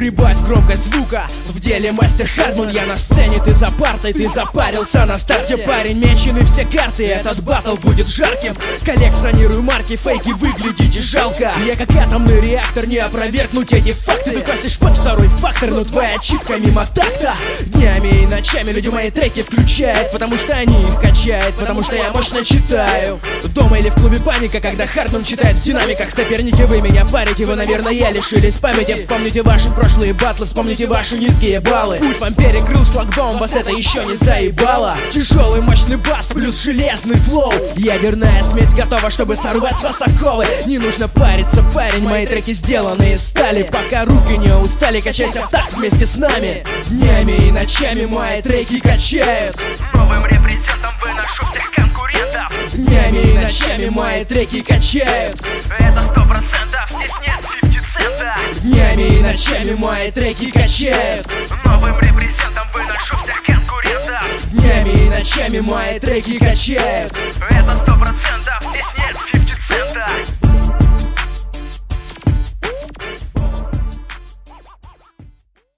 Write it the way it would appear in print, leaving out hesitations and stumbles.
прибавь громкость звука. В деле мастер Хардман, я на сцене, ты за партой, ты запарился на старте. Парень, мечены все карты, этот баттл будет жарким. Коллекционирую марки, фейки, выглядите жалко. Я как атомный реактор, не опровергнуть эти факты. Ты косишь под второй фактор, но твоя читка мимо такта. Днями и ночами люди мои треки включают, потому что они их качают, потому что я мощно читаю. Дома или в клубе паника, когда Хардман читает в динамиках. Соперники, вы меня парите, вы, наверное, лишились памяти. Вспомните ваши прошлые батлы, вспомните ваши низкие баллы. Путь вам перекрыл шлагбаум, вас это еще не заебало. Тяжелый мощный бас плюс железный флоу. Ядерная смесь готова, чтобы сорвать с вас оковы. Не нужно париться, парень, мои треки сделаны из стали. Пока руки не устали, качайся в такт вместе с нами. Днями и ночами мои треки качают. Новым репрезентом выношу всех конкурентов. Днями и ночами мои треки качают. Это 100%, здесь нет 50 цента. Днями и ночами мои треки качают. Новым репрезентом выношу всех конкурентов. Днями и ночами мои треки качают. Это 100%.